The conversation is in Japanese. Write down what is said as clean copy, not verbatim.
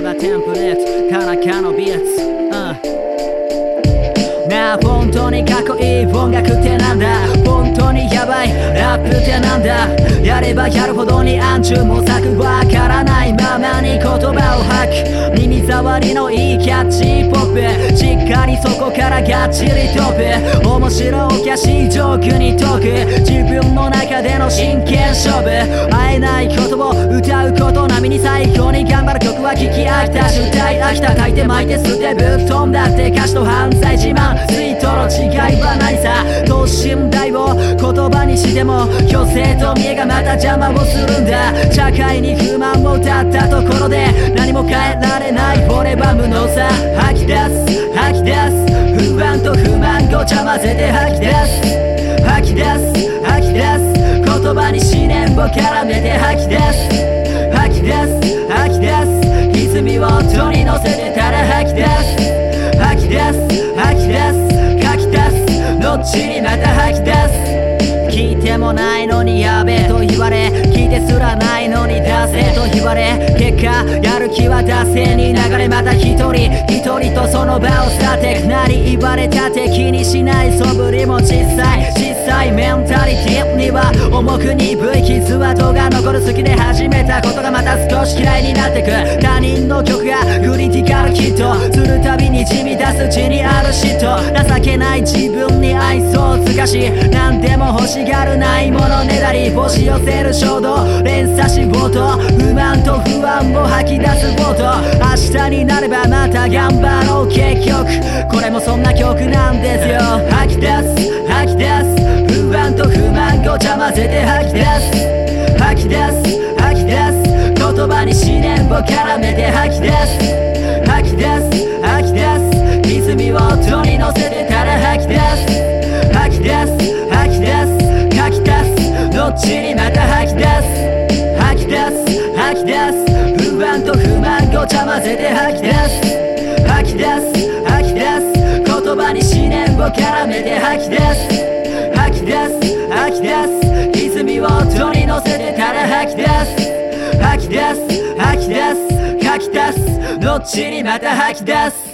はテンプレート田中のビーツ、なあ本当にかっこいい音楽ってなんだ、本当にヤバいラップってなんだ、やればやるほどに暗中模索わからないままに言葉を吐く、耳障りのいいキャッチポップ、しっかりそこからがっちりトップ、面白おかしいジョークにトーク、自分の中での真剣勝負、会えないことを歌うこと並みに最高に頑張る曲は聴き飽きたし歌い飽きた、書いて巻いて捨てぶっ飛んだって歌詞と犯罪自慢、スイートの違いはないさ、等身大を言葉にしても虚勢と見栄がまた邪魔をするんだ、社会に不満を歌ったところで何も変えられない俺は無能さ、吐き出す吐き出す不安と不満ごちゃ混ぜて吐き出す吐き出す吐き出す言葉に思念を絡めて吐き出す吐き出す吐き出す歪みを音に乗せてたら吐き出す吐き出す吐き出す書き出す後にまた吐き出す、聞いてもないのにやべえと言われ、聞いてすらないのに出せと言われ、結果やる気は惰性に流れ、また一人一人とその場を去ってくなり、言われたって気にしない素振りも小さいメンタリティには重く鈍い傷跡が残る、好きで始めたことがまた少し嫌いになってく、他人の曲がクリティカルヒットするたびに染み出すうちにある嫉妬、情けない自分に愛想を尽かし、何でも欲しがるないものねだり、押し寄せる衝動連鎖しボート、不満と不安を吐き出すボート、明日になればまた頑張ろう結局、これもそんな曲なんですよ、吐き出す吐き出す不安と不満ごちゃ混ぜて吐き出す吐き出す吐き出す言葉に思念を絡めて吐き出す吐き出す吐き出す歪みを音に乗せてたら吐き出す吐き出す吐き出す書き出す後にまた吐き出す吐き出す吐き出す不安と不満ごちゃ混ぜて吐き出す吐き出す吐き出す言葉に思念を絡めて吐き出す吐き出す吐き出す歪みを音に乗せてたら吐き出す吐き出す吐き出す書き出す後にまた吐き出す。